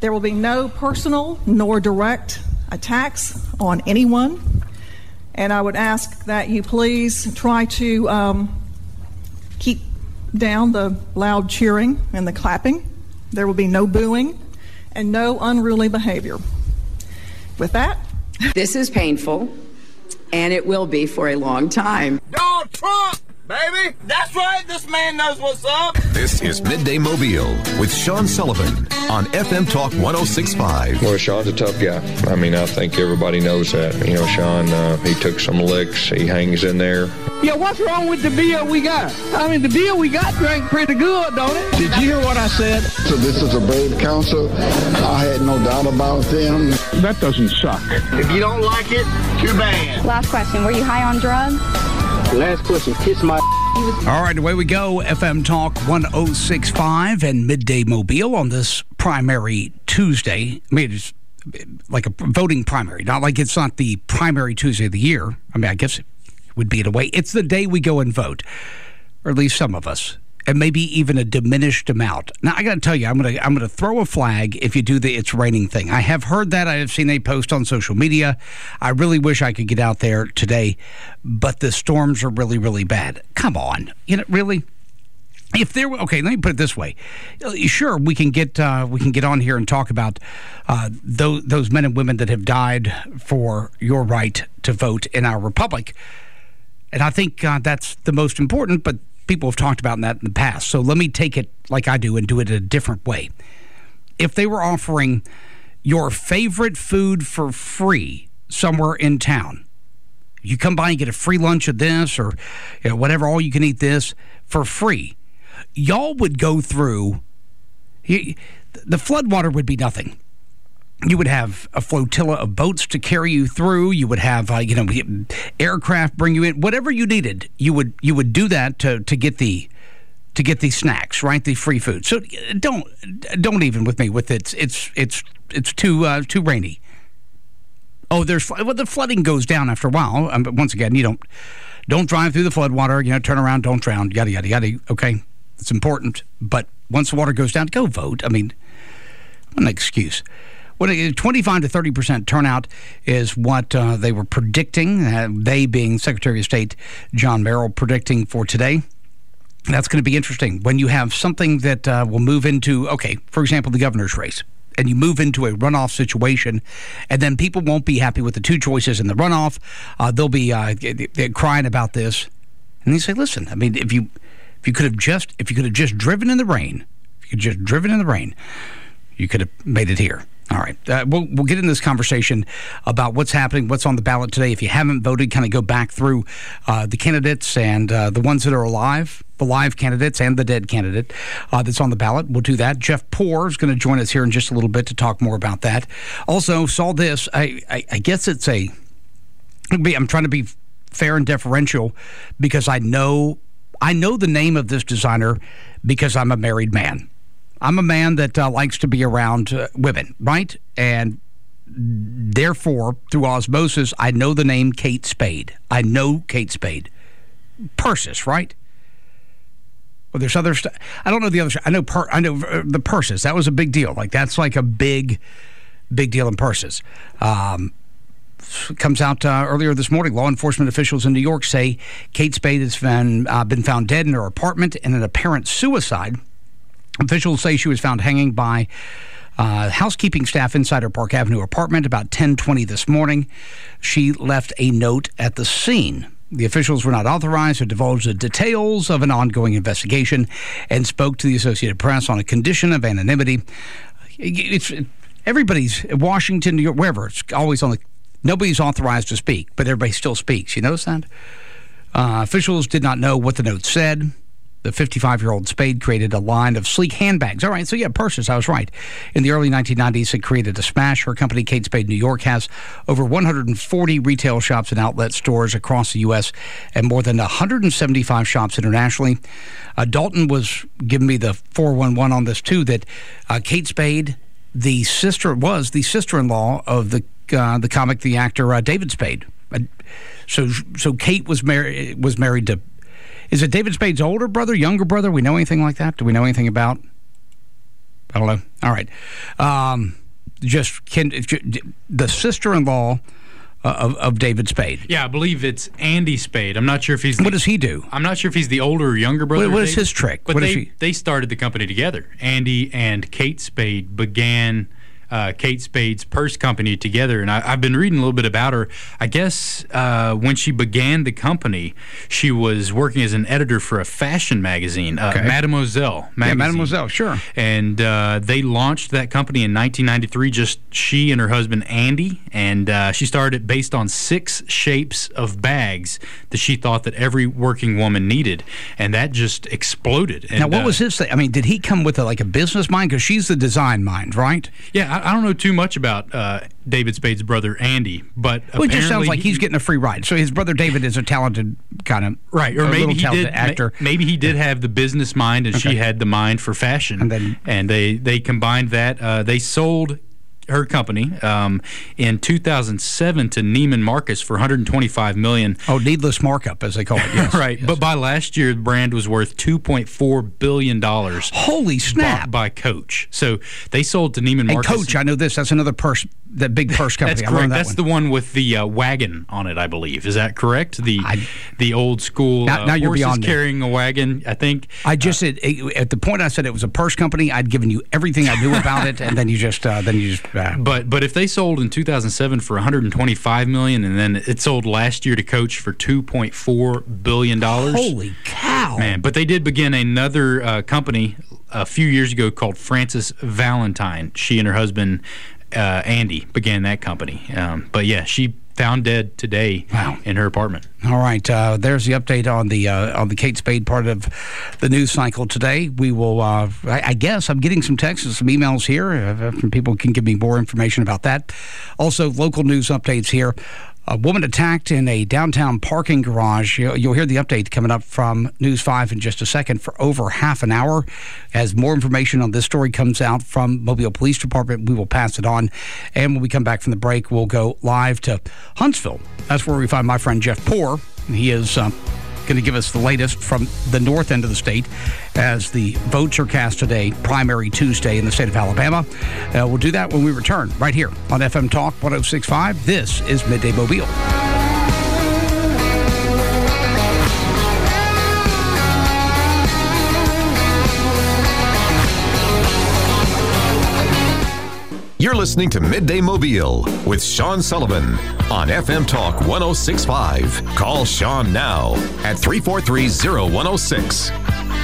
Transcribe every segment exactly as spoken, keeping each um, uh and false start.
There will be no personal nor direct attacks on anyone. And I would ask that you please try to um, keep down the loud cheering and the clapping. There will be no booing and no unruly behavior. With that, this is painful, and it will be for a long time. Donald Trump, baby! That's right, this man knows what's up! This is Midday Mobile with Sean Sullivan on F M Talk one oh six point five. Well, Sean's a tough guy. I mean, I think everybody knows that. You know, Sean, uh, he took some licks. He hangs in there. Yeah, what's wrong with the beer we got? I mean, the beer we got drank pretty good, don't it? Did you hear what I said? So this is a brave council. I had no doubt about them. That doesn't suck. If you don't like it, too bad. Last question, were you high on drugs? Last question, kiss my... All right, away we go. F M Talk one oh six point five and Midday Mobile on this primary Tuesday. I mean, it's like a voting primary, not like it's not the primary Tuesday of the year. I mean, I guess it would be in a way. It's the day we go and vote, or at least some of us, and maybe even a diminished amount. Now, I got to tell you, I'm going to I'm going to throw a flag if you do the "it's raining" thing. I have heard that. I have seen a post on social media. I really wish I could get out there today, but the storms are really, really bad. Come on, you know, really. If there were, okay, let me put it this way. Sure, we can get uh, we can get on here and talk about uh, those those men and women that have died for your right to vote in our republic, and I think uh, that's the most important. But people have talked about that in the past. So let me take it like I do and do it a different way. If they were offering your favorite food for free somewhere in town, you come by and get a free lunch of this or you know, whatever, all you can eat this for free, y'all would go through, the floodwater would be nothing. You would have a flotilla of boats to carry you through. You would have, uh, you know, aircraft bring you in. Whatever you needed, you would you would do that to, to get the to get these snacks, right? The free food. So don't don't even with me with it's it's it's it's too uh, too rainy. Oh, there's well, the flooding goes down after a while. Um, but once again, you don't don't drive through the floodwater. You know, turn around, don't drown. Yada yada yada. Okay, it's important. But once the water goes down, go vote. I mean, what an excuse. twenty-five to thirty percent turnout is what uh, they were predicting, uh, they being Secretary of State John Merrill predicting for today. That's going to be interesting when you have something that uh, will move into, okay, for example, the governor's race, and you move into a runoff situation, and then people won't be happy with the two choices in the runoff. Uh, they'll be uh, crying about this. And they say, listen, I mean, if you if you could have just if you could have just driven in the rain, if you could have just driven in the rain, you could have made it here. All right. Uh, we'll, we'll get in this conversation about what's happening, what's on the ballot today. If you haven't voted, kind of go back through uh, the candidates and uh, the ones that are alive, the live candidates and the dead candidate uh, that's on the ballot. We'll do that. Jeff Poore is going to join us here in just a little bit to talk more about that. Also, saw this. I, I, I guess it's a – I'm trying to be fair and deferential because I know I know the name of this designer because I'm a married man. I'm a man that uh, likes to be around uh, women, right? And therefore, through osmosis, I know the name Kate Spade. I know Kate Spade. Persis, right? Well, there's other stuff. I don't know the other stuff. I know, per- I know uh, the Persis. That was a big deal. Like, that's like a big, big deal in Persis. Um, comes out uh, earlier this morning. Law enforcement officials in New York say Kate Spade has been, uh, been found dead in her apartment in an apparent suicide. Officials say she was found hanging by uh, housekeeping staff inside her Park Avenue apartment about ten twenty this morning. She left a note at the scene. The officials were not authorized to divulge the details of an ongoing investigation and spoke to the Associated Press on a condition of anonymity. It's everybody's Washington, New York, wherever. It's always on the nobody's authorized to speak, but everybody still speaks. You notice that? Uh, officials did not know what the note said. The fifty-five-year-old Spade created a line of sleek handbags. All right, so yeah, purses, I was right. In the early nineteen nineties, it created a smash. Her company, Kate Spade New York, has over one hundred forty retail shops and outlet stores across the U S and more than one hundred seventy-five shops internationally. Uh, Dalton was giving me the four one one on this, too, that uh, Kate Spade, the sister, was the sister-in-law of the uh, the comic, the actor uh, David Spade. Uh, so so Kate was, mar- was married to... Is it David Spade's older brother, younger brother? We know anything like that? Do we know anything about? I don't know. All right. Um, just can, the sister-in-law uh, of, of David Spade. Yeah, I believe it's Andy Spade. I'm not sure if he's... The, what does he do? I'm not sure if he's the older or younger brother. What, what is his trick? But what they, is he? they started the company together. Andy and Kate Spade began... Uh, Kate Spade's purse company together, and I, I've been reading a little bit about her. I guess uh, when she began the company, she was working as an editor for a fashion magazine, uh, okay. Mademoiselle magazine. Yeah, Mademoiselle, sure. And uh, they launched that company in nineteen ninety-three, just she and her husband, Andy, and uh, she started it based on six shapes of bags that she thought that every working woman needed, and that just exploded. And, now, what uh, was his thing? I mean, did he come with a, like a business mind? Because she's the design mind, right? Yeah, I, I don't know too much about uh, David Spade's brother, Andy, but well, it just sounds like he, he's getting a free ride. So his brother David is a talented kind of right, or maybe he did actor. Maybe he did have the business mind, and okay. she had the mind for fashion, and then and they they combined that. Uh, they sold her company um, in two thousand seven to Neiman Marcus for one hundred twenty-five million dollars. Oh, needless markup, as they call it. Yes, right. Yes. But by last year, the brand was worth two point four billion dollars. Holy snap! By Coach. So they sold to Neiman Marcus. And Coach, I know this. That's another purse, that big purse company. That's correct. That That's one. the one with the uh, wagon on it, I believe. Is that correct? The I, the old school now, uh, now you're horses beyond carrying me. a wagon, I think. I just uh, said, at the point I said it was a purse company, I'd given you everything I knew about it, and then you just, uh, then you just. Uh, but but if they sold in two thousand seven for one hundred twenty-five million dollars, and then it sold last year to Coach for two point four billion dollars. Holy cow! Man, but they did begin another uh, company a few years ago called Frances Valentine. She and her husband, uh, Andy, began that company. Um, but yeah, she found dead today wow. in her apartment. All right, uh, there's the update on the uh, on the Kate Spade part of the news cycle today. We will, uh, I, I guess, I'm getting some texts and some emails here uh, from people who can give me more information about that. Also, local news updates here. A woman attacked in a downtown parking garage. You'll hear the update coming up from News five in just a second for over half an hour. As more information on this story comes out from Mobile Police Department, we will pass it on. And when we come back from the break, we'll go live to Huntsville. That's where we find my friend Jeff Poor. He is uh, going to give us the latest from the north end of the state as the votes are cast today, primary Tuesday in the state of Alabama. Uh, we'll do that when we return right here on F M Talk one oh six point five. This is Midday Mobile. You're listening to Midday Mobile with Sean Sullivan on F M Talk one oh six point five. Call Sean now at three four three, oh one oh six.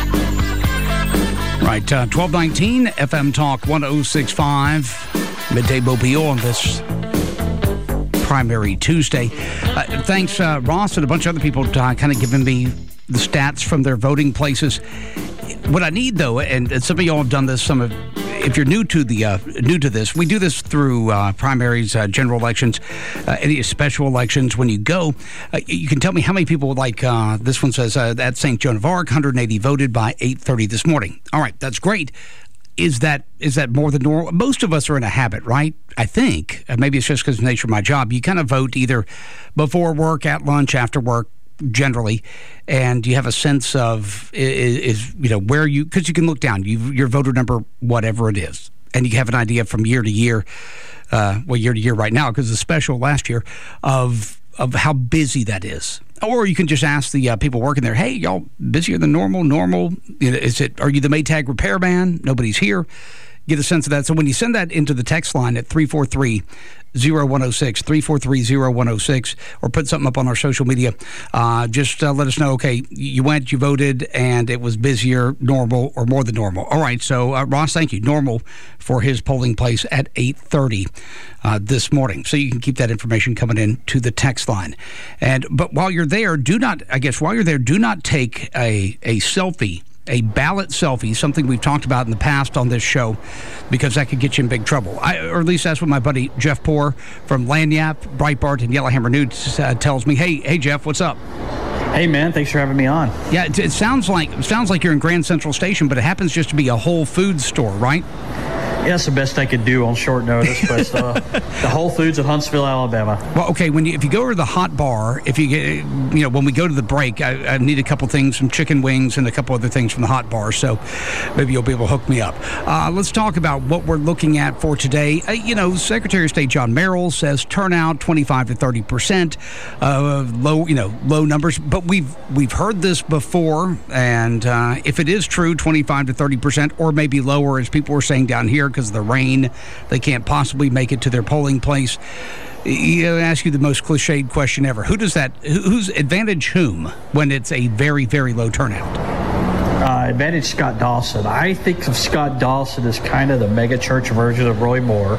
Right, uh, twelve nineteen, F M Talk one oh six point five. Midday Mobile on this primary Tuesday. Uh, thanks, uh, Ross, and a bunch of other people uh, kind of giving me the stats from their voting places. What I need, though, and, and some of y'all have done this, some of if you're new to the uh, new to this, we do this through uh, primaries, uh, general elections, uh, any special elections. When you go, uh, you can tell me how many people like uh, this one says uh, at Saint Joan of Arc, one hundred eighty voted by eight thirty this morning. All right, that's great. Is that is that more than normal? Most of us are in a habit, right? I think uh, maybe it's just because of the nature of my job. You kind of vote either before work, at lunch, after work, generally, and you have a sense of is, is you know where you because you can look down you your voter number, whatever it is, and you have an idea from year to year, uh, well year to year right now because it's special last year of of how busy that is. Or you can just ask the uh, people working there, hey, y'all busier than normal? Normal? You know, is it? Are you the Maytag repairman? Nobody's here. Get a sense of that. So when you send that into the text line at three four three, oh one oh six, three four three, oh one oh six, or put something up on our social media, uh, just uh, let us know, okay, you went, you voted, and it was busier, normal, or more than normal. All right, so uh, Ross, thank you. Normal for his polling place at eight thirty uh, this morning. So you can keep that information coming in to the text line. And But while you're there, do not, I guess, while you're there, do not take a, a selfie. A ballot selfie, something we've talked about in the past on this show, because that could get you in big trouble. I, or at least that's what my buddy Jeff Poor from Lagniappe, Breitbart, and Yellowhammer News uh, tells me. Hey, hey, Jeff, what's up? Hey, man, thanks for having me on. Yeah, it, it sounds like it sounds like you're in Grand Central Station, but it happens just to be a Whole Foods store, right? Yeah, that's the best I could do on short notice, but uh, the Whole Foods at Huntsville, Alabama. Well, okay, when you, if you go to the hot bar, if you get, you know, when we go to the break, I, I need a couple things, some chicken wings and a couple other things from the hot bar, so maybe you'll be able to hook me up. Uh, let's talk about what we're looking at for today. Uh, you know, Secretary of State John Merrill says turnout twenty-five to thirty percent, uh, low, you know, low numbers, but we've we've heard this before, and uh, if it is true, twenty-five to thirty percent, or maybe lower, as people were saying down here, because of the rain, they can't possibly make it to their polling place. You know, ask you the most cliched question ever. Who does that, who's advantage whom when it's a very, very low turnout? Uh, advantage Scott Dawson. I think of Scott Dawson as kind of the mega church version of Roy Moore.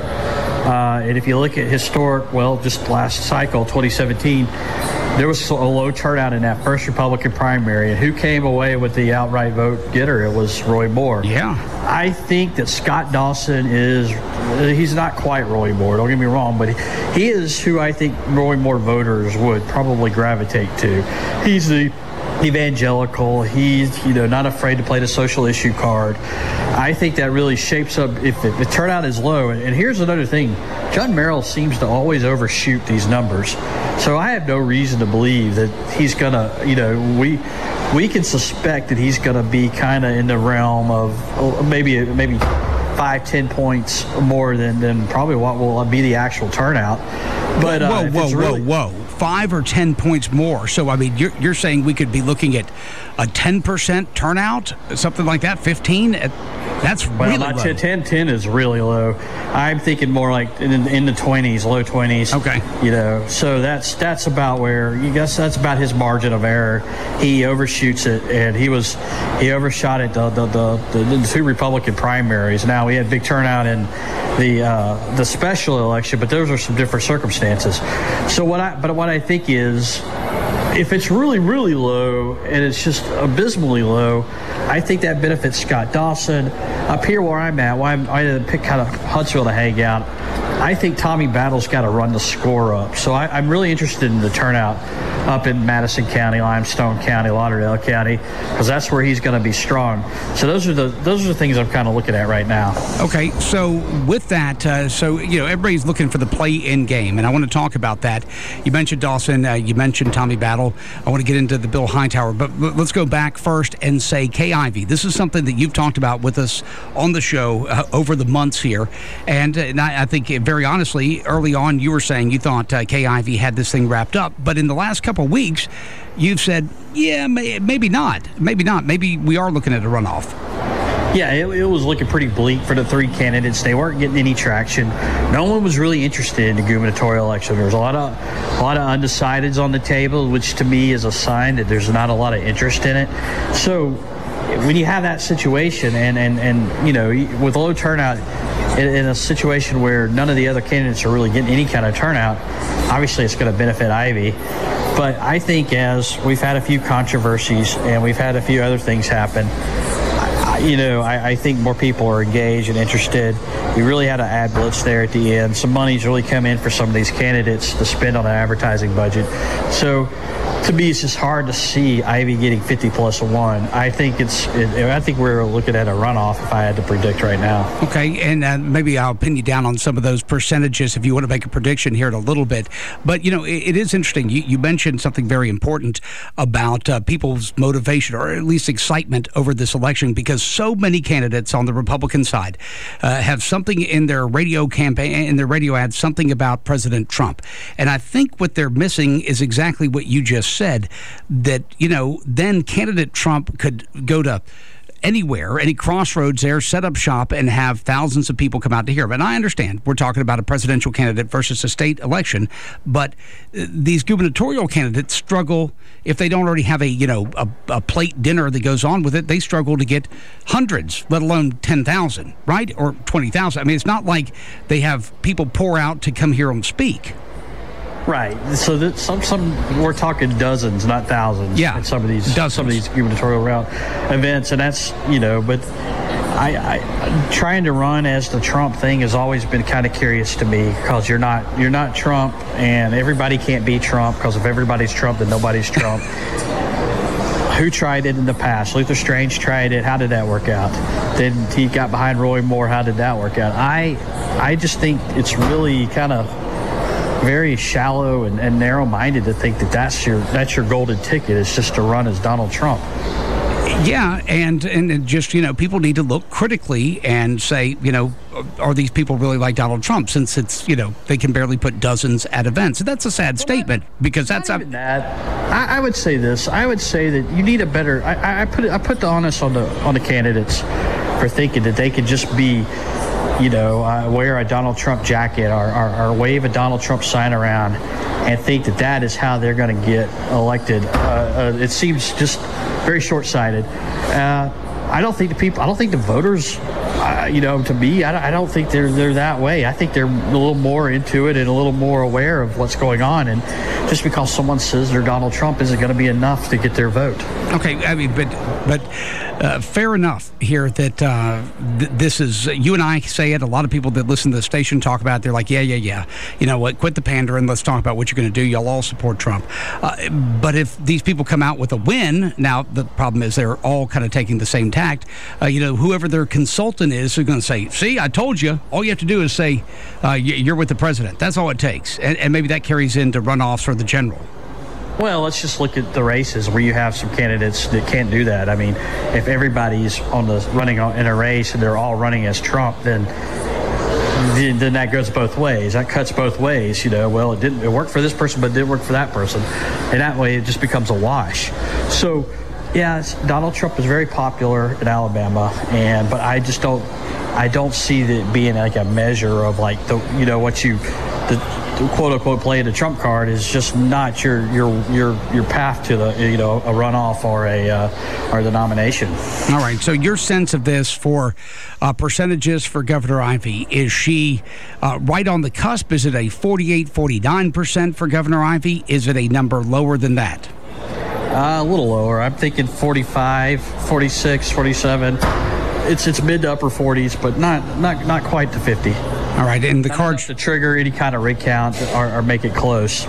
Uh, and if you look at historic, well, just last cycle, twenty seventeen, there was a low turnout in that first Republican primary. And who came away with the outright vote getter? It was Roy Moore. Yeah. I think that Scott Dawson is, he's not quite Roy Moore, don't get me wrong, but he, he is who I think Roy Moore voters would probably gravitate to. He's the evangelical. He's, you know, not afraid to play the social issue card. I think that really shapes up if the, the turnout is low. And, and here's another thing. John Merrill seems to always overshoot these numbers. So I have no reason to believe that he's going to, you know, we we can suspect that he's going to be kind of in the realm of maybe maybe five, ten points more than, than probably what will be the actual turnout. But uh, whoa, whoa, really, whoa, whoa. Five or ten points more. So, I mean, you're, you're saying we could be looking at a ten percent turnout, something like that, fifteen? That's well, really not low. ten, ten is really low. I'm thinking more like in, in the twenties, low twenties. Okay. You know, so that's that's about where, you guess that's about his margin of error. He overshoots it, and he was he overshot it the the, the, the, the two Republican primaries. Now, we had big turnout in the uh, the special election, but those are some different circumstances. So what I but what I think is, if it's really, really low and it's just abysmally low, I think that benefits Scott Dawson. Up here where I'm at, why I'm, I pick kind of Huntsville to hang out, I think Tommy Battle's got to run the score up. So I, I'm really interested in the turnout up in Madison County, Limestone County, Lauderdale County, because that's where he's going to be strong. So those are the those are the things I'm kind of looking at right now. Okay, so with that, uh, so you know everybody's looking for the play-in game, and I want to talk about that. You mentioned Dawson, uh, you mentioned Tommy Battle. I want to get into the Bill Hightower, but l- let's go back first and say Kay Ivey. This is something that you've talked about with us on the show uh, over the months here, and, uh, and I, I think very honestly, early on you were saying you thought uh, Kay Ivey had this thing wrapped up, but in the last couple of weeks, you've said, yeah, may, maybe not, maybe not, maybe we are looking at a runoff. Yeah, it, it was looking pretty bleak for the three candidates. They weren't getting any traction. No one was really interested in the gubernatorial election. There was a lot of a lot of undecideds on the table, which to me is a sign that there's not a lot of interest in it. So when you have that situation, and and, and you know, with low turnout, in, in a situation where none of the other candidates are really getting any kind of turnout, obviously it's going to benefit Ivey. But I think as we've had a few controversies and we've had a few other things happen, you know, I, I think more people are engaged and interested. We really had an ad blitz there at the end. Some money's really come in for some of these candidates to spend on an advertising budget. So to me, it's just hard to see Ivey getting fifty plus one. I think it's. It, I think we're looking at a runoff if I had to predict right now. Okay, and uh, maybe I'll pin you down on some of those percentages if you want to make a prediction here in a little bit. But you know, it, it is interesting. You, you mentioned something very important about uh, people's motivation, or at least excitement, over this election, because so many candidates on the Republican side uh, have something in their radio campaign, in their radio ads, something about President Trump, and I think what they're missing is exactly what you just said, that, you know, then candidate Trump could go to anywhere, any crossroads there, set up shop, and have thousands of people come out to hear him. And I understand we're talking about a presidential candidate versus a state election, but uh, these gubernatorial candidates struggle, if they don't already have a, you know, a, a plate dinner that goes on with it, they struggle to get hundreds, let alone ten thousand, right? Or twenty thousand. I mean, it's not like they have people pour out to come hear them speak. Right. So that some some we're talking dozens, not thousands. Yeah. At some of these dozens. some of these gubernatorial route events, and that's, you know, but I, I trying to run as the Trump thing has always been kind of curious to me, because you're not you're not Trump, and everybody can't be Trump, because if everybody's Trump, then nobody's Trump. who tried it in the past? Luther Strange tried it. How did that work out? Then he got behind Roy Moore. How did that work out? I I just think it's really kind of very shallow and, and narrow-minded to think that that's your that's your golden ticket. It's just to run as Donald Trump. Yeah, and and just, you know, people need to look critically and say, you know, are these people really like Donald Trump, since it's, you know, they can barely put dozens at events. And that's a sad well, statement not, because that's not even that. I, I would say this. I would say that you need a better. I, I put I put the onus on the on the candidates for thinking that they could just be, you know, uh, wear a Donald Trump jacket or, or, or wave a Donald Trump sign around and think that that is how they're going to get elected. Uh, uh, it seems just very short-sighted. Uh, I don't think the people, I don't think the voters, uh, you know, to me, I don't, I don't think they're they're that way. I think they're a little more into it and a little more aware of what's going on. And just because someone says they're Donald Trump isn't going to be enough to get their vote. Okay, I mean, but but uh, fair enough here that uh, th- this is, you and I say it, a lot of people that listen to the station talk about it, they're like, yeah, yeah, yeah, you know what, quit the pandering, let's talk about what you're going to do, y'all all support Trump. Uh, but if these people come out with a win, now the problem is they're all kind of taking the same tact, uh, you know, whoever their consultant is, they're going to say, see, I told you, all you have to do is say, uh, you're with the president, that's all it takes, and, and maybe that carries into runoffs for the general. Well, let's just look at the races where you have some candidates that can't do that. I mean, if everybody's on the running in a race and they're all running as Trump, then then that goes both ways. That cuts both ways. You know, well, it didn't it worked for this person, but it didn't work for that person, and that way it just becomes a wash. So, yeah, Donald Trump is very popular in Alabama, and but I just don't I don't see that being like a measure of like the you know what you the. quote unquote play the Trump card is just not your your your your path to the you know a runoff or a uh, or the nomination. All right. So your sense of this for uh, percentages for Governor Ivey, is she uh, right on the cusp? Is it a forty-eight, forty-nine percent for Governor Ivey? Is it a number lower than that? Uh, a little lower. I'm thinking forty-five, forty-six, forty-seven. It's it's mid to upper forties, but not not not quite to fifty. All right, and the cards to trigger any kind of recount or, or make it close.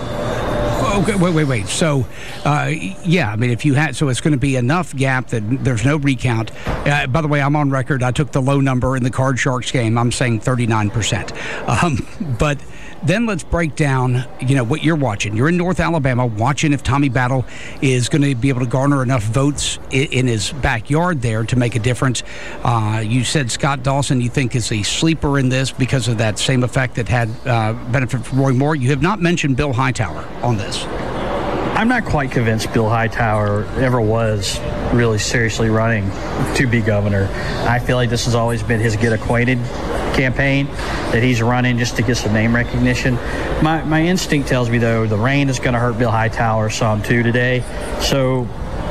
Okay, wait, wait, wait. So, uh, yeah, I mean, if you had, so it's going to be enough gap that there's no recount. Uh, by the way, I'm on record. I took the low number in the Card Sharks game. I'm saying thirty-nine percent. Um, but then let's break down, you know, what you're watching. You're in North Alabama watching if Tommy Battle is going to be able to garner enough votes in, in his backyard there to make a difference. Uh, you said Scott Dawson you think is a sleeper in this because of that same effect that had uh, benefit from Roy Moore. You have not mentioned Bill Hightower on this. I'm not quite convinced Bill Hightower ever was really seriously running to be governor. I feel like this has always been his get acquainted campaign, that he's running just to get some name recognition. My my instinct tells me, though, the rain is going to hurt Bill Hightower some too today. So,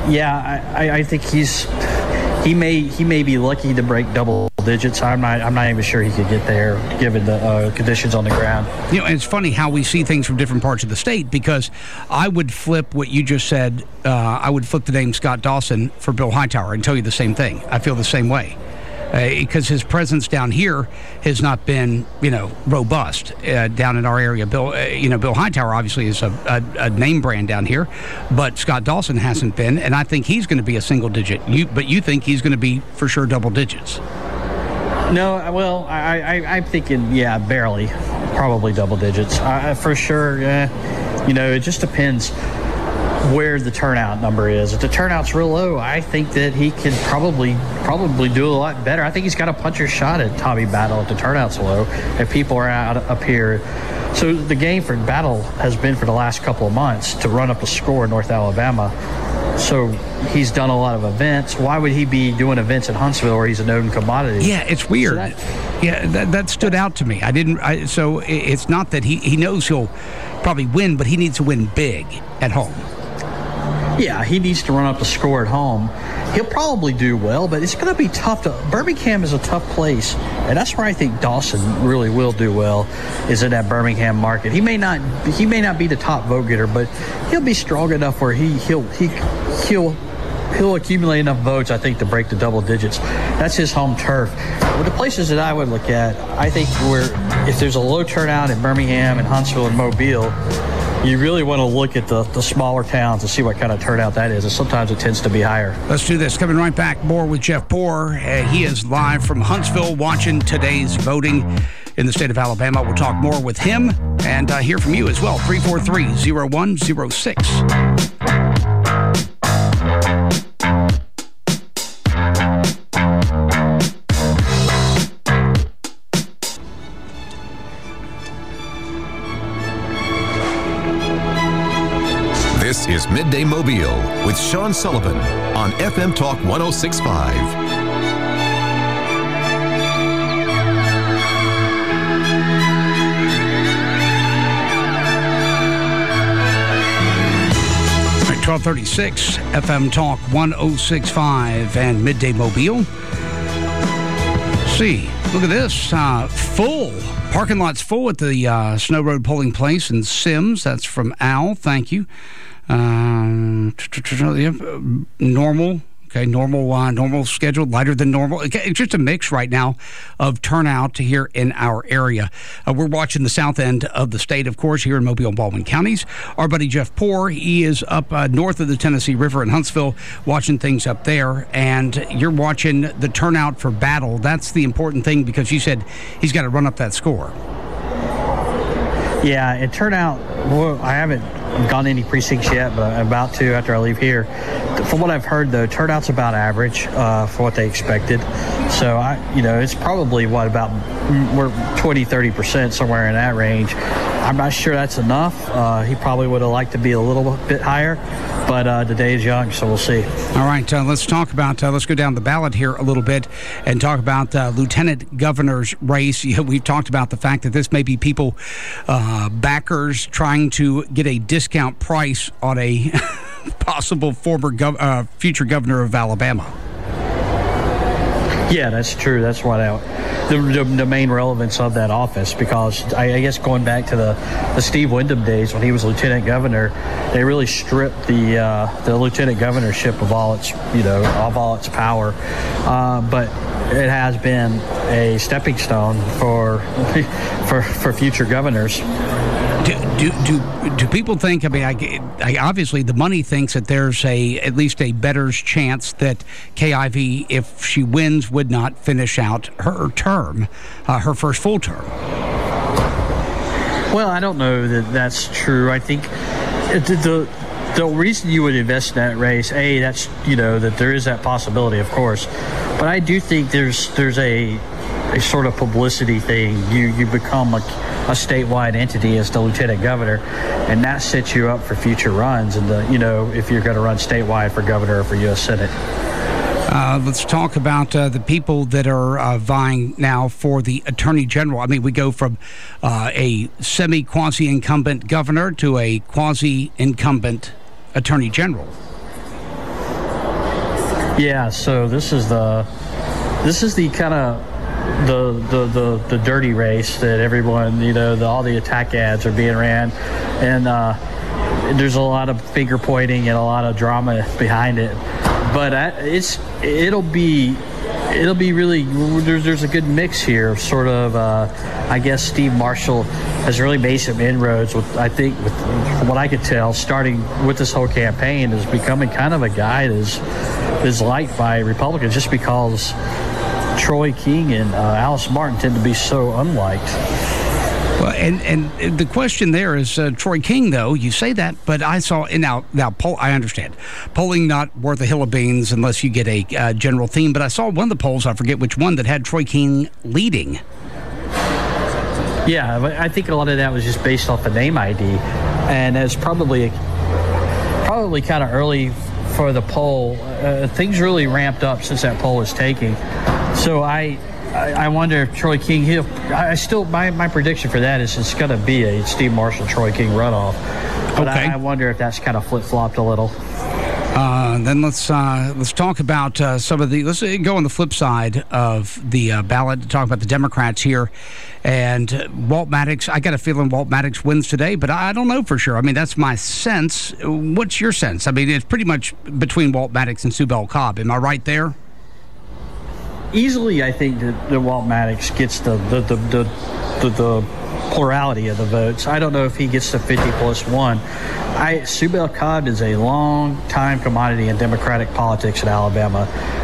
yeah, I, I think he's he may he may be lucky to break double digits. I'm not I'm not even sure he could get there given the uh, conditions on the ground. You know, and it's funny how we see things from different parts of the state, because I would flip what you just said. Uh, I would flip the name Scott Dawson for Bill Hightower and tell you the same thing. I feel the same way. Because uh, his presence down here has not been, you know, robust uh, down in our area. Bill, uh, you know, Bill Hightower obviously is a, a, a name brand down here, but Scott Dawson hasn't been, and I think he's going to be a single digit. You, but you think he's going to be for sure double digits? No, well, I, I, I'm thinking, yeah, barely, probably double digits uh, for sure. Uh, you know, it just depends where the turnout number is. If the turnout's real low, I think that he could probably probably do a lot better. I think he's got a puncher's shot at Tommy Battle if the turnout's low, if people are out up here. So the game for Battle has been for the last couple of months to run up a score in North Alabama. So he's done a lot of events. Why would he be doing events in Huntsville where he's a known commodity? Yeah, it's weird. So that, yeah, that, that stood out to me. I didn't. I, so it's not that he, he knows he'll probably win, but he needs to win big at home. Yeah, he needs to run up the score at home. He'll probably do well, but it's going to be tough. To, Birmingham is a tough place, and that's where I think Dawson really will do well, is in that Birmingham market. He may not he may not be the top vote getter, but he'll be strong enough where he he'll he he'll he'll accumulate enough votes, I think, to break the double digits. That's his home turf. But the places that I would look at, I think where if there's a low turnout in Birmingham and Huntsville and Mobile, you really want to look at the, the smaller towns and see what kind of turnout that is. And sometimes it tends to be higher. Let's do this. Coming right back, more with Jeff Poore. Uh, he is live from Huntsville watching today's voting in the state of Alabama. We'll talk more with him and uh, hear from you as well. three four three, oh one oh six. This is Midday Mobile with Sean Sullivan on F M Talk one oh six point five. twelve thirty-six, F M Talk one oh six point five and Midday Mobile. See, look at this. Uh, full. Parking lot's full at the uh, Snow Road polling place in Sims. That's from Al. Thank you. Um, normal. Okay, normal, uh, normal schedule, lighter than normal. It's just a mix right now of turnout here in our area. Uh, we're watching the south end of the state, of course, here in Mobile and Baldwin counties. Our buddy Jeff Poore, he is up uh, north of the Tennessee River in Huntsville, watching things up there. And you're watching the turnout for battle. That's the important thing because you said he's got to run up that score. Yeah, it turned out, well, I haven't gone to any precincts yet, but I'm about to after I leave here. From what I've heard, though, turnout's about average uh, for what they expected. So, I, you know, it's probably, what, about we're twenty, thirty percent, somewhere in that range. I'm not sure that's enough. Uh, he probably would have liked to be a little bit higher, but uh, the day is young, so we'll see. All right, uh, let's talk about, uh, let's go down the ballot here a little bit and talk about uh, Lieutenant Governor's race. You know, we've talked about the fact that this may be people, uh, backers trying to get a discount price on a possible former gov- uh, future governor of Alabama. Yeah, that's true. That's what I, the, the the main relevance of that office, because I, I guess going back to the, the Steve Wyndham days when he was lieutenant governor, they really stripped the uh, the lieutenant governorship of all its you know of all its power, uh, but it has been a stepping stone for for for future governors. Do, do do do people think? I mean, I, I obviously the money thinks that there's a at least a better chance that K I V, if she wins, would not finish out her term, uh, her first full term. Well, I don't know that that's true. I think the, the the reason you would invest in that race, a that's you know that there is that possibility, of course, but I do think there's there's a a sort of publicity thing. You you become a, a statewide entity as the lieutenant governor, and that sets you up for future runs. And the, you know if you're going to run statewide for governor or for U S Senate. Uh, let's talk about uh, the people that are uh, vying now for the Attorney General. I mean, we go from uh, a semi-quasi-incumbent governor to a quasi-incumbent Attorney General. Yeah, so this is the this is the kind of the, the the the dirty race that everyone, you know, the, all the attack ads are being ran, and uh, there's a lot of finger pointing and a lot of drama behind it. But I, it's it'll be it'll be really there's there's a good mix here. Sort of, uh, I guess Steve Marshall has really made some inroads with, I think, with from what I could tell, starting with this whole campaign, is becoming kind of a guy that is is liked by Republicans just because Troy King and uh, Alice Martin tend to be so unliked. Well, and, and the question there is, uh, Troy King, though, you say that, but I saw, and now, now poll, I understand, polling not worth a hill of beans unless you get a uh, general theme, but I saw one of the polls, I forget which one, that had Troy King leading. Yeah, I think a lot of that was just based off a name I D, and it's probably, probably kind of early for the poll. Uh, things really ramped up since that poll was taken. So I... I wonder if Troy King, he'll, I still, my, my prediction for that is it's going to be a Steve Marshall, Troy King runoff. But okay. I, I wonder if that's kind of flip-flopped a little. Uh, then let's uh, let's talk about uh, some of the, let's go on the flip side of the uh, ballot to talk about the Democrats here. And uh, Walt Maddox, I got a feeling Walt Maddox wins today, but I don't know for sure. I mean, that's my sense. What's your sense? I mean, it's pretty much between Walt Maddox and Sue Bell Cobb. Am I right there? Easily, I think that, that Walt Maddox gets the the the, the, the, the plurality of the votes. I don't know if he gets to fifty plus one. I, Sue Bell Cobb is a long-time commodity in Democratic politics in Alabama,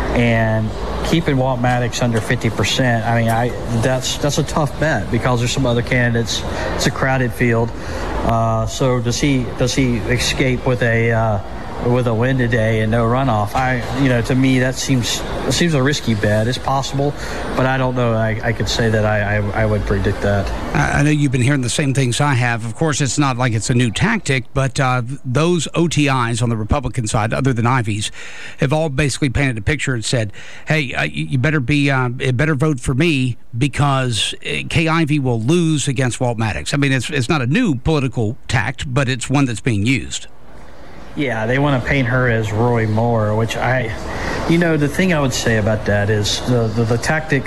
and keeping Walt Maddox under fifty percent, I mean, I that's that's a tough bet because there's some other candidates. It's a crowded field. Uh, so does he does he escape with a uh, with a win today and no runoff? I, you know, to me that seems it seems a risky bet. It's possible, but I don't know. I, I could say that I, I I would predict that. I know you've been hearing the same things I have. Of course, it's not like it's a new tactic, but uh, those O T Is on the Republican side, other than Ivey's, have all basically painted a picture and said, "Hey, uh, you better be, uh, better vote for me because Kay Ivey will lose against Walt Maddox." I mean, it's it's not a new political tact, but it's one that's being used. Yeah, they want to paint her as Roy Moore, which I, you know, the thing I would say about that is the the, the tactic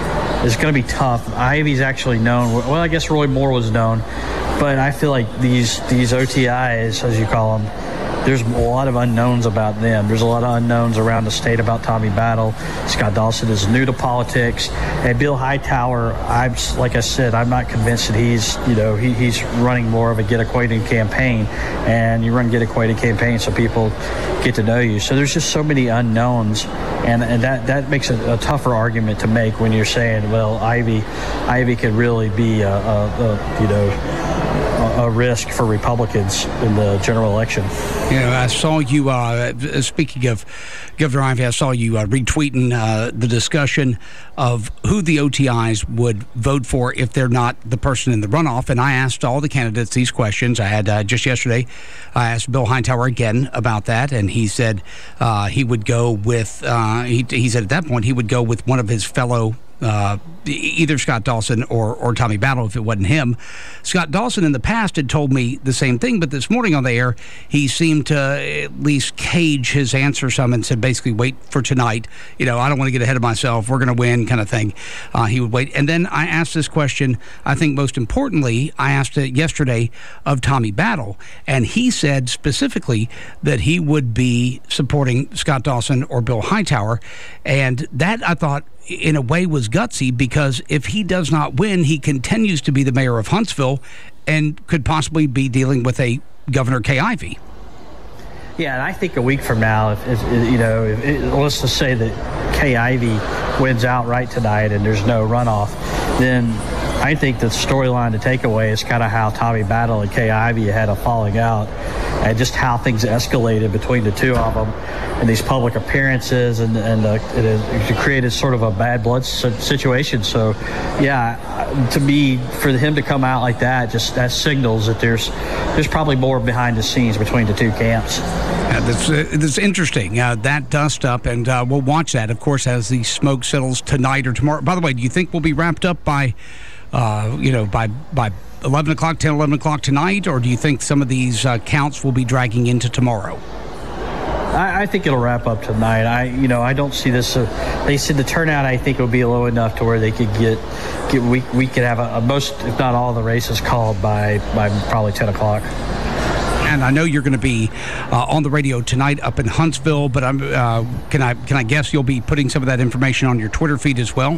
is going to be tough. Ivey's actually known. Well, I guess Roy Moore was known, but I feel like these these O T Is, as you call them, there's a lot of unknowns about them. There's a lot of unknowns around the state about Tommy Battle. Scott Dawson is new to politics. And Bill Hightower, I'm like I said, I'm not convinced that he's, you know, he, he's running more of a get acquainted campaign. And you run get acquainted campaign so people get to know you. So there's just so many unknowns. And, and that, that makes it a tougher argument to make when you're saying, well, Ivey, Ivey could really be, a, a, a, you know, a risk for Republicans in the general election. You know, I saw you, uh, speaking of Governor Ivey, I saw you uh, retweeting uh, the discussion of who the O T Is would vote for if they're not the person in the runoff. And I asked all the candidates these questions. I had uh, just yesterday, I asked Bill Hightower again about that, and he said uh, he would go with, uh, he, he said at that point he would go with one of his fellow Uh, either Scott Dawson or, or Tommy Battle if it wasn't him. Scott Dawson in the past had told me the same thing, but this morning on the air, he seemed to at least cage his answer some and said basically wait for tonight. You know, I don't want to get ahead of myself. We're going to win kind of thing. Uh, he would wait. And then I asked this question, I think most importantly, I asked it yesterday of Tommy Battle, and he said specifically that he would be supporting Scott Dawson or Bill Hightower. And that, I thought, in a way was gutsy because if he does not win, he continues to be the mayor of Huntsville and could possibly be dealing with a Governor Kay Ivey. Yeah, and I think a week from now, if, if you know, if it, let's just say that Kay Ivey wins outright tonight and there's no runoff, then I think the storyline to take away is kind of how Tommy Battle and Kay Ivey had a falling out and just how things escalated between the two of them and these public appearances and, and uh, it, it created sort of a bad blood situation. So, yeah, to me, for him to come out like that, just that signals that there's there's probably more behind the scenes between the two camps. Yeah, that's, uh, that's interesting, uh, that dust up, and uh, we'll watch that, of course, as the smoke settles tonight or tomorrow. By the way, do you think we'll be wrapped up by, uh, you know, by by eleven o'clock, ten, eleven o'clock tonight, or do you think some of these uh, counts will be dragging into tomorrow? I, I think it'll wrap up tonight. I, you know, I don't see this. Uh, they said the turnout, I think, will be low enough to where they could get, get we we could have a, a most, if not all, the races called by by probably ten o'clock. And I know you're going to be uh, on the radio tonight up in Huntsville, but I'm uh, can I can I guess you'll be putting some of that information on your Twitter feed as well?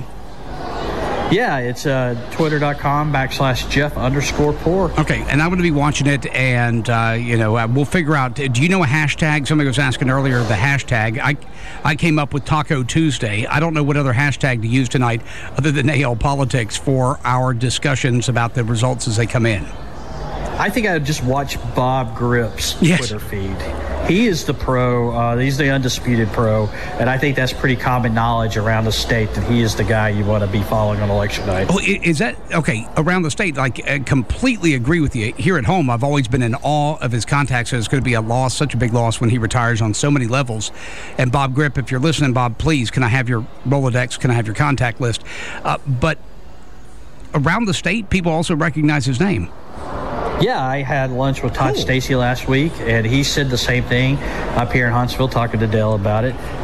Yeah, it's uh, twitter.com backslash Jeff underscore Poor. Okay, and I'm going to be watching it, and, uh, you know, uh, we'll figure out, do you know a hashtag? Somebody was asking earlier the hashtag. I I came up with Taco Tuesday. I don't know what other hashtag to use tonight other than A L Politics for our discussions about the results as they come in. I think I would just watch Bob Grip's yes. Twitter feed. He is the pro. Uh, he's the undisputed pro, and I think that's pretty common knowledge around the state that he is the guy you want to be following on election night. Oh, is that okay? Around the state, like, I completely agree with you. Here at home, I've always been in awe of his contacts. So it's going to be a loss, such a big loss when he retires on so many levels. And Bob Grip, if you're listening, Bob, please, can I have your Rolodex? Can I have your contact list? Uh, but around the state, people also recognize his name. Yeah, I had lunch with Todd cool. Stacy last week, and he said the same thing up here in Huntsville, talking to Dale about it.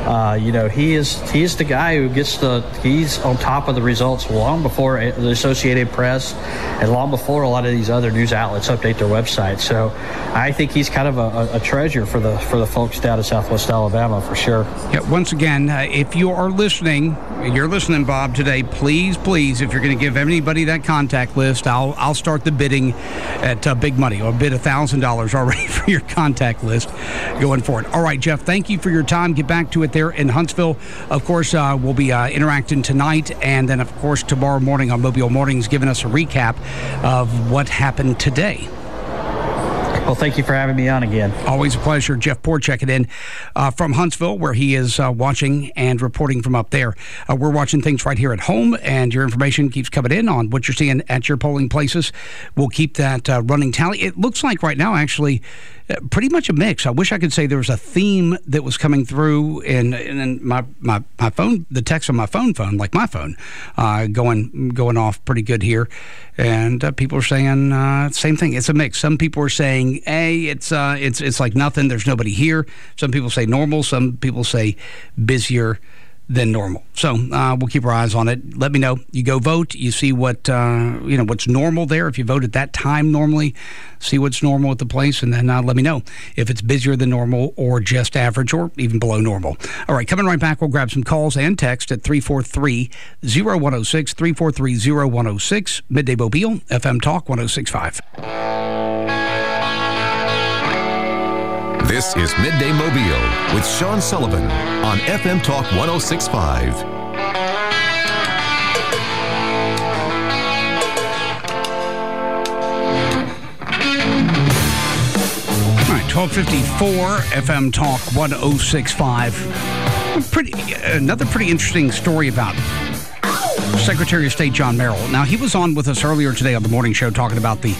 Uh, you know, he is he is the guy who gets the he's on top of the results long before the Associated Press and long before a lot of these other news outlets update their website. So I think he's kind of a, a treasure for the for the folks down in Southwest Alabama for sure. Yeah. Once again, uh, if you are listening, you're listening, Bob, today. Please, please, if you're going to give anybody that contact list, I'll I'll start the bidding at uh, big money. I'll bid a thousand dollars already for your contact list going forward. All right, Jeff. Thank you for your time. Get back to it there in Huntsville. Of course, uh, we'll be uh, interacting tonight, and then, of course, tomorrow morning on Mobile Mornings, giving us a recap of what happened today. Well, thank you for having me on again. Always a pleasure. Jeff Port checking in uh, from Huntsville, where he is uh, watching and reporting from up there. Uh, we're watching things right here at home, and your information keeps coming in on what you're seeing at your polling places. We'll keep that uh, running tally. It looks like right now, actually, uh, pretty much a mix. I wish I could say there was a theme that was coming through in, in my, my, my phone, the text on my phone phone, like my phone, uh, going going off pretty good here. And uh, people are saying uh, same thing. It's a mix. Some people are saying, "Hey, it's uh, it's it's like nothing. There's nobody here." Some people say normal. Some people say busier than normal. So uh, we'll keep our eyes on it. Let me know. You go vote. You see what uh, you know what's normal there. If you vote at that time normally, see what's normal at the place, and then uh, let me know if it's busier than normal or just average or even below normal. All right, coming right back, we'll grab some calls and text at three four three, zero one zero six, three four three, zero one zero six, Midday Mobile, F M Talk one oh six point five. This is Midday Mobile with Sean Sullivan on F M Talk one oh six point five. All right, twelve fifty-four, F M Talk one oh six point five. Pretty, another pretty interesting story about Secretary of State John Merrill. Now, he was on with us earlier today on the morning show talking about the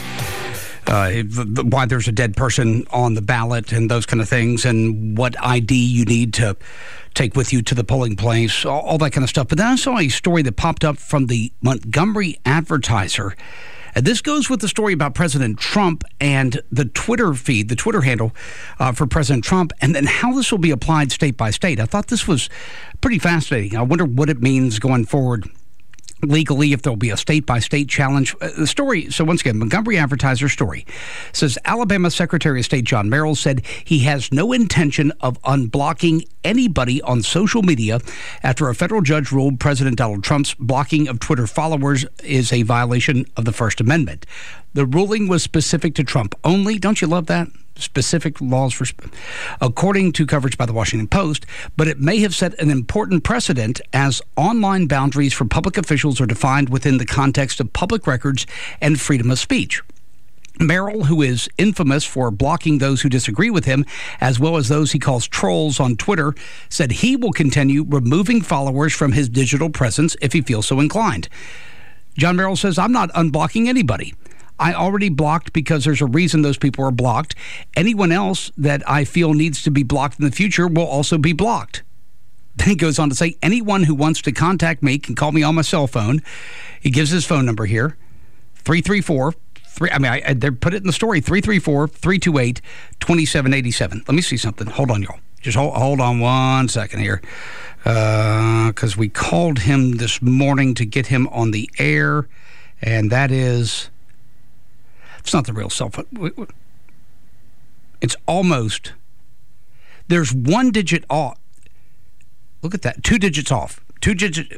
Uh, the, the, why there's a dead person on the ballot and those kind of things, and what I D you need to take with you to the polling place, all, all that kind of stuff. But then I saw a story that popped up from the Montgomery Advertiser. And this goes with the story about President Trump and the Twitter feed, the Twitter handle uh, for President Trump, and then how this will be applied state by state. I thought this was pretty fascinating. I wonder what it means going forward legally, if there'll be a state-by-state challenge. Uh, the story, so once again, Montgomery Advertiser story says Alabama Secretary of State John Merrill said he has no intention of unblocking anybody on social media after a federal judge ruled President Donald Trump's blocking of Twitter followers is a violation of the First Amendment. The ruling was specific to Trump only. Don't you love that? Specific laws for, according to coverage by the Washington Post, but it may have set an important precedent as online boundaries for public officials are defined within the context of public records and freedom of speech. Merrill, who is infamous for blocking those who disagree with him, as well as those he calls trolls on Twitter, said he will continue removing followers from his digital presence if he feels so inclined. John Merrill says, "I'm not unblocking anybody. I already blocked because there's a reason those people are blocked. Anyone else that I feel needs to be blocked in the future will also be blocked." Then he goes on to say, anyone who wants to contact me can call me on my cell phone. He gives his phone number here, three three four, three, I mean, I, I, they put it in the story, three three four, three two eight, two seven eight seven. Let me see something. Hold on, y'all. Just hold, hold on one second here. Because uh, we called him this morning to get him on the air, and that is... It's not the real cell phone. It's almost. There's one digit off. Look at that. Two digits off. Two digits.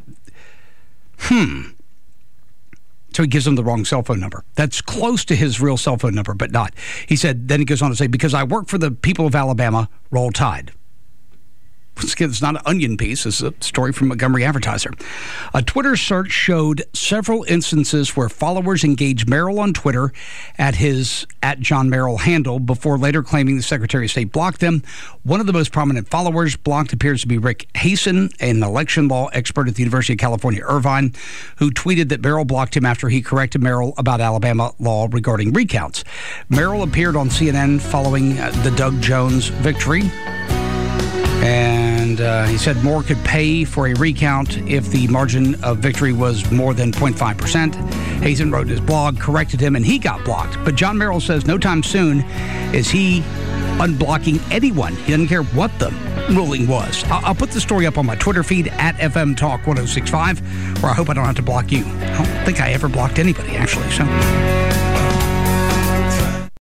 Hmm. So he gives them the wrong cell phone number. That's close to his real cell phone number, but not. He said, then he goes on to say, because I work for the people of Alabama, roll Tide. It's not an onion piece. It's a story from Montgomery Advertiser. A Twitter search showed several instances where followers engaged Merrill on Twitter at his at John Merrill handle before later claiming the Secretary of State blocked them. One of the most prominent followers blocked appears to be Rick Hasen, an election law expert at the University of California, Irvine, who tweeted that Merrill blocked him after he corrected Merrill about Alabama law regarding recounts. Merrill appeared on C N N following uh, the Doug Jones victory. And uh, he said Moore could pay for a recount if the margin of victory was more than zero point five percent. Hazen wrote his blog, corrected him, and he got blocked. But John Merrill says no time soon is he unblocking anyone. He doesn't care what the ruling was. I'll, I'll put the story up on my Twitter feed at F M Talk ten sixty-five, where I hope I don't have to block you. I don't think I ever blocked anybody, actually, so...